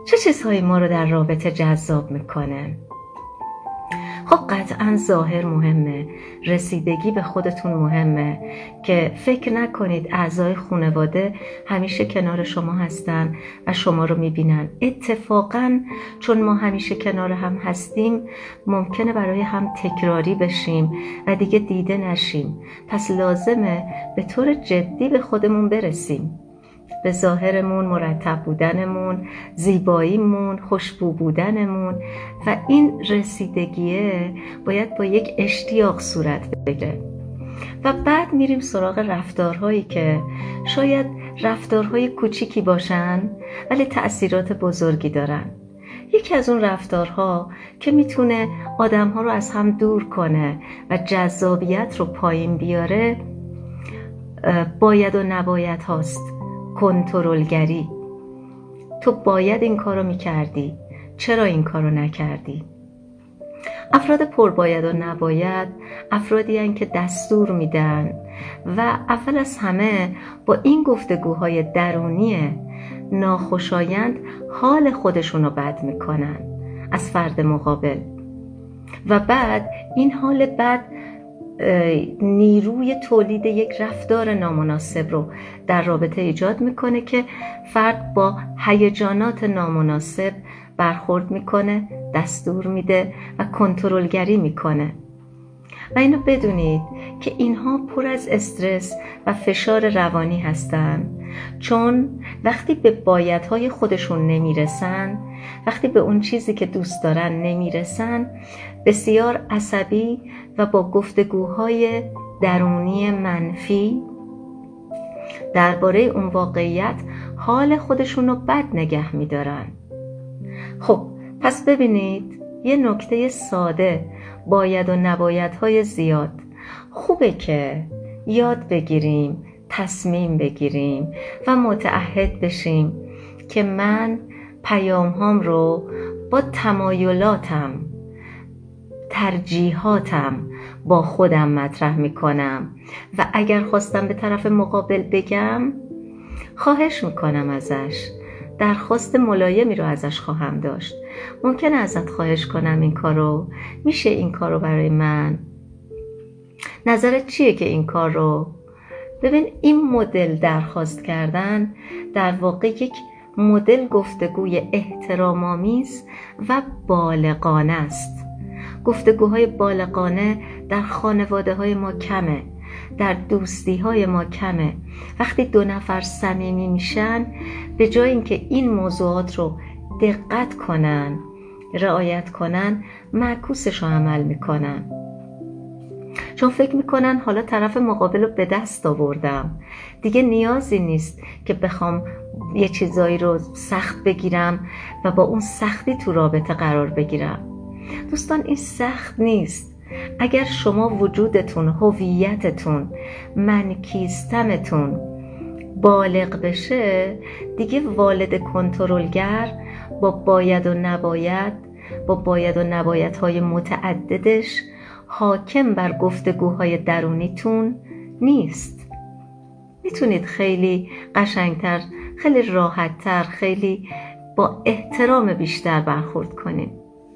چه چیزهایی ما رو در رابطه جذاب میکنه؟ خب قطعا ظاهر مهمه، رسیدگی به خودتون مهمه که فکر نکنید اعضای خانواده همیشه کنار شما هستن و شما رو میبینن. اتفاقا چون ما همیشه کنار هم هستیم ممکنه برای هم تکراری بشیم و دیگه دیده نشیم. پس لازمه به طور جدی به خودمون برسیم، به ظاهرمون، مرتب بودنمون، زیباییمون، خوشبو بودنمون، و این رسیدگیه باید با یک اشتیاق صورت بگیره. و بعد میریم سراغ رفتارهایی که شاید رفتارهای کوچیکی باشن ولی تأثیرات بزرگی دارن. یکی از اون رفتارها که میتونه آدمها رو از هم دور کنه و جذابیت رو پایین بیاره باید و نباید هاست. کنترلگری. تو باید این کارو میکردی، چرا این کارو نکردی؟ افراد پر باید و نباید افرادی هستند که دستور میدن و اول از همه با این گفتگوهای درونی ناخوشایند حال خودشون رو بد میکنن از فرد مقابل، و بعد این حال بد نیروی تولید یک رفتار نامناسب رو در رابطه ایجاد میکنه که فرد با هیجانات نامناسب برخورد میکنه، دستور میده و کنترلگری میکنه. و اینو بدونید که اینها پر از استرس و فشار روانی هستن، چون وقتی به بایدهای خودشون نمیرسن، وقتی به اون چیزی که دوست دارن نمیرسن، بسیار عصبی و با گفتگوهای درونی منفی درباره اون واقعیت حال خودشون رو بد نگه میدارن. خب پس ببینید یه نکته ساده، باید و نبایدهای زیاد. خوبه که یاد بگیریم، تصمیم بگیریم و متعهد بشیم که من پیام‌هام رو با تمایلاتم، ترجیحاتم با خودم مطرح میکنم و اگر خواستم به طرف مقابل بگم خواهش میکنم ازش، درخواست ملایمی رو ازش خواهم داشت. ممکنه ازت خواهش کنم این کارو، میشه این کارو برای من؟ نظرت چیه که این کار رو؟ ببین این مدل درخواست کردن در واقع یک مدل گفتگوی احترام‌آمیز و بالغانه است. گفتگوهای بالغانه در خانواده‌های ما کمه، در دوستی‌های ما کمه. وقتی دو نفر صمیمی میشن، به جای اینکه این موضوعات رو دقت کنن، رعایت کنن، معکوسش رو عمل میکنن، چون فکر میکنن حالا طرف مقابل رو به دست آوردم، دیگه نیازی نیست که بخوام یه چیزایی رو سخت بگیرم و با اون سختی تو رابطه قرار بگیرم. دوستان این سخت نیست. اگر شما وجودتون، هویتتون، من کیستمتون بالغ بشه، دیگه والد کنترلگر با باید و نباید، با باید و نبایدهای متعددش حاکم بر گفتگوهای درونیتون نیست. میتونید خیلی قشنگتر، خیلی راحتتر، خیلی با احترام بیشتر برخورد کنید.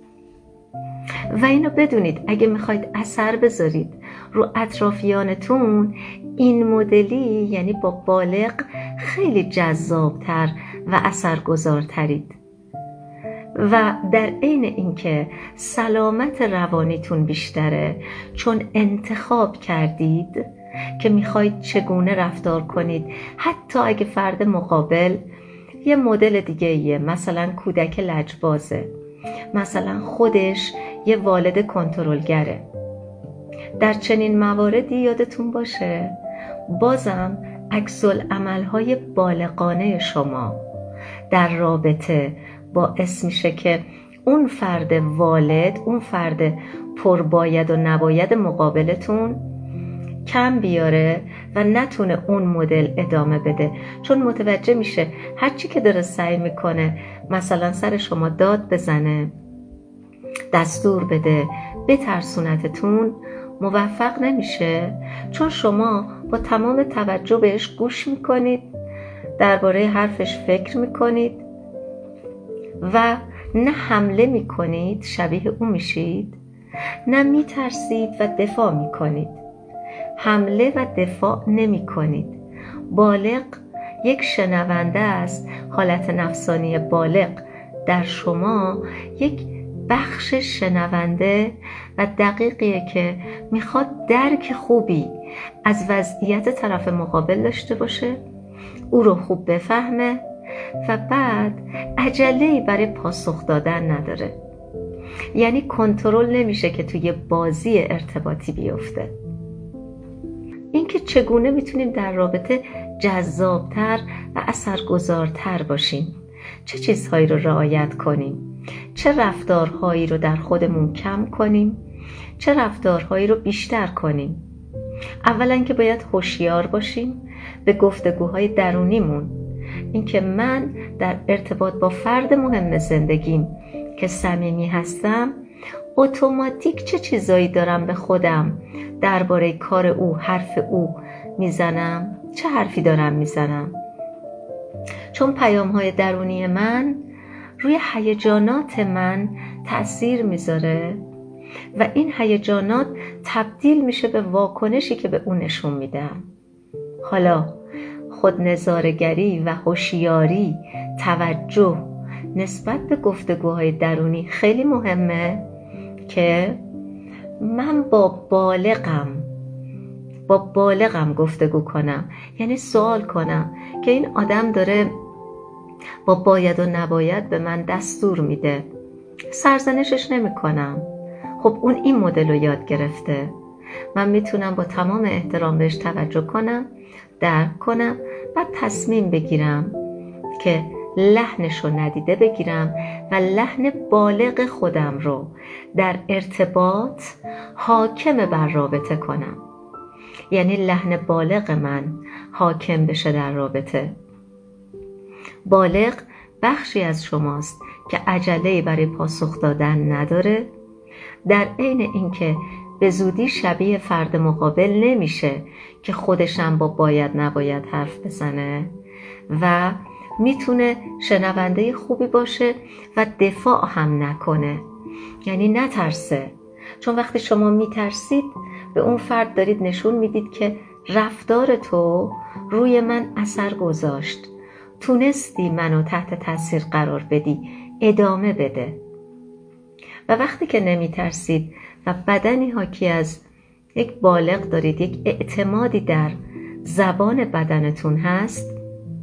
و اینو بدونید اگه میخواید اثر بذارید رو اطرافیانتون، این مدلی یعنی با بالغ خیلی جذابتر و اثرگذارترید. و در عین اینکه سلامت روانیتون بیشتره، چون انتخاب کردید که میخواید چگونه رفتار کنید، حتی اگه فرد مقابل یه مدل دیگه ایه، مثلا کودک لجبازه، مثلا خودش یه والد کنترلگره. در چنین مواردی یادتون باشه بازم عکس‌العمل‌های بالغانه شما در رابطه باعث میشه که اون فرد والد، اون فرد پرباید و نباید مقابلتون کم بیاره و نتونه اون مدل ادامه بده، چون متوجه میشه هرچی که داره سعی میکنه مثلا سر شما داد بزنه، دستور بده، بترسونتتون، موفق نمیشه، چون شما با تمام توجه بهش گوش میکنید، درباره حرفش فکر میکنید و نه حمله میکنید شبیه او میشید، نه میترسید و دفاع میکنید. حمله و دفاع نمی کنید. بالغ یک شنونده است. حالت نفسانی بالغ در شما یک بخش شنونده و دقیقیه که میخواد درک خوبی از وضعیت طرف مقابل داشته باشه، او رو خوب بفهمه و بعد عجله‌ای برای پاسخ دادن نداره. یعنی کنترل نمیشه که توی بازی ارتباطی بیفته. اینکه چگونه میتونیم در رابطه جذابتر و اثرگذارتر باشیم، چه چیزهایی رو رعایت کنیم، چه رفتارهایی رو در خودمون کم کنیم، چه رفتارهایی رو بیشتر کنیم. اولا که باید هوشیار باشیم به گفتگوهای درونیمون. اینکه من در ارتباط با فرد مهم زندگیم که صمیمی هستم، اتوماتیک چه چیزایی دارم به خودم درباره کار او، حرف او میزنم، چه حرفی دارم میزنم. چون پیام‌های درونی من روی هیجانات من تأثیر میذاره و این هیجانات تبدیل میشه به واکنشی که به اون نشون میدم. حالا خودنظاره‌گری و هوشیاری، توجه نسبت به گفتگوهای درونی خیلی مهمه که من با بالغم گفتگو کنم. یعنی سوال کنم که این آدم داره با باید و نباید به من دستور میده. سرزنشش نمی کنم. خب اون این مدل رو یاد گرفته. من میتونم با تمام احترام بهش توجه کنم، درک کنم و تصمیم بگیرم که لحنش رو ندیده بگیرم و لحن بالغ خودم رو در ارتباط حاکم بر رابطه کنم. یعنی لحن بالغ من حاکم بشه در رابطه. بالغ بخشی از شماست که عجله‌ای برای پاسخ دادن نداره، در عین اینکه به زودی شبیه فرد مقابل نمیشه که خودشم با باید نباید حرف بزنه و میتونه شنونده خوبی باشه و دفاع هم نکنه. یعنی نترسه. چون وقتی شما میترسید به اون فرد دارید نشون میدید که رفتار تو روی من اثر گذاشت، تونستی منو تحت تاثیر قرار بدی، ادامه بده. و وقتی که نمیترسید و بدنی حاکی از یک بالغ دارید، یک اعتمادی در زبان بدنتون هست،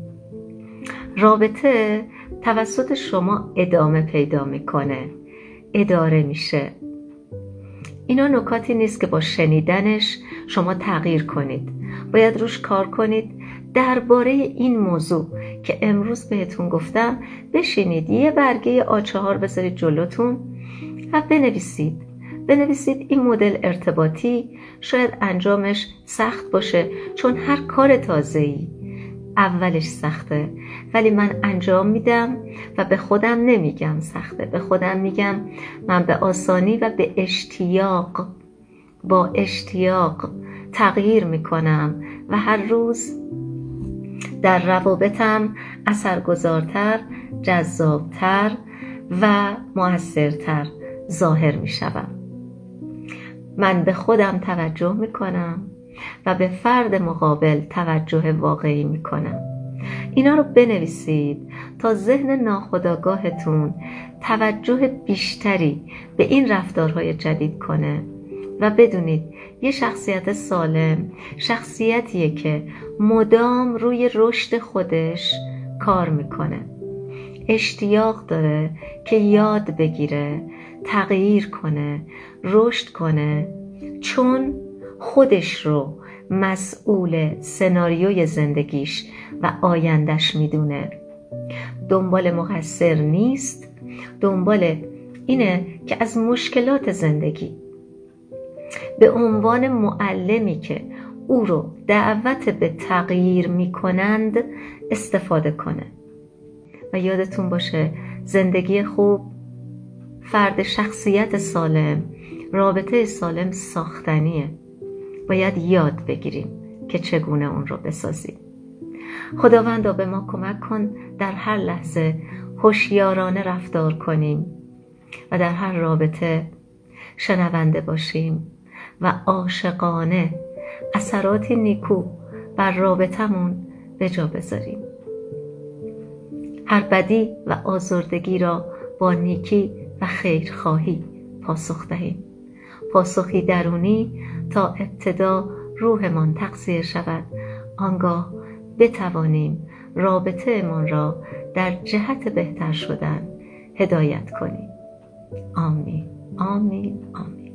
رابطه توسط شما ادامه پیدا میکنه، اداره میشه. اینا نکاتی نیست که با شنیدنش شما تغییر کنید. باید روش کار کنید. درباره این موضوع که امروز بهتون گفتم بشینید، یه برگه A4 بذارید جلوتون و بنویسید این مدل ارتباطی شاید انجامش سخت باشه، چون هر کار تازه‌ای اولش سخته، ولی من انجام میدم و به خودم نمیگم سخته. به خودم میگم من به آسانی و به با اشتیاق تغییر میکنم و هر روز در روابطم اثرگذارتر، جذابتر و مؤثرتر ظاهر میشوم. من به خودم توجه میکنم و به فرد مقابل توجه واقعی میکنم. اینا رو بنویسید تا ذهن ناخودآگاهتون توجه بیشتری به این رفتارهای جدید کنه و بدونید یه شخصیت سالم شخصیتیه که مدام روی رشد خودش کار میکنه، اشتیاق داره که یاد بگیره، تغییر کنه، رشد کنه، چون خودش رو مسئول سناریوی زندگیش و آیندش میدونه. دنبال مقصر نیست، دنبال اینه که از مشکلات زندگی به عنوان معلمی که او رو دعوت به تغییر میکنند استفاده کنه. و یادتون باشه زندگی خوب، فرد شخصیت سالم، رابطه سالم ساختنیه. باید یاد بگیریم که چگونه اون رو بسازیم. خداوندا به ما کمک کن در هر لحظه هوشیارانه رفتار کنیم و در هر رابطه شنونده باشیم و عاشقانه اثراتی نیکو بر رابطمون به جا بذاریم. هر بدی و آزردگی را با نیکی و خیرخواهی پاسخ دهیم. پاسخی درونی تا ابتدا روحمان تغذیه شود، آنگاه بتوانیم رابطه‌مان را در جهت بهتر شدن هدایت کنیم. آمین، آمین، آمین.